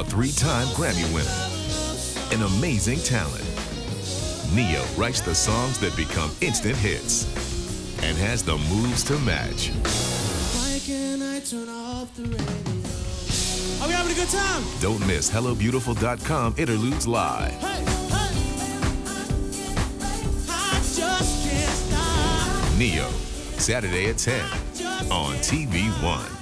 a 3-time Grammy winner, an amazing talent. Ne-Yo writes the songs that become instant hits and has the moves to match. Why can't I turn off the radio? Are we having a good time? Don't miss HelloBeautiful.com Interludes Live. Hey, hey. I just can't stop. Ne-Yo, Saturday at 10 on TV One.